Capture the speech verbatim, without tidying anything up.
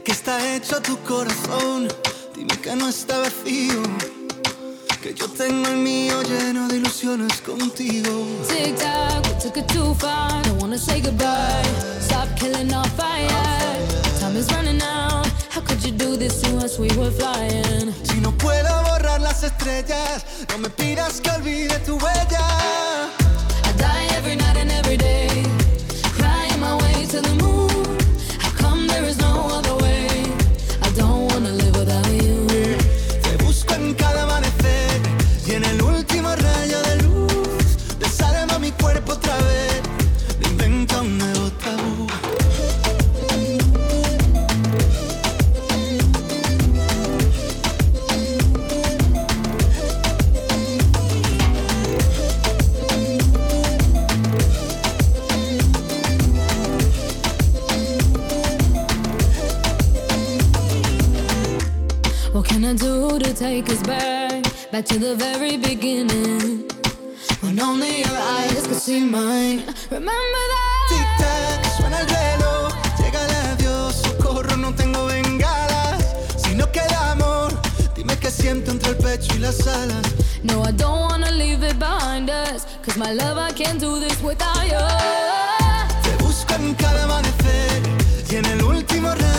qué está hecho tu corazón? Dime que no está vacío, que yo tengo el mío lleno de ilusiones contigo. Tic tac, we took it too far. Don't wanna say goodbye. Stop killing our fire. Time is running out. How could you do this to us? We were flying. Si no puedo borrar las estrellas, no me pidas que olvide tu huella. I die every night and every day, crying my way to the moon. How come there is no other way? I don't wanna live without you. Te busco en cada amanecer y en el último rayo de luz desarma mi cuerpo otra vez, me inventa un nuevo tabú. What can I do to take us back, back to the very beginning, when only your eyes could see mine? Remember that? Tic-tac, suena el reloj, llega el adiós, socorro, no tengo bengalas. Si no queda amor, dime qué siento entre el pecho y las alas. No, I don't wanna leave it behind us, cause my love, I can't do this without you. Te busco en cada amanecer y en el último rayo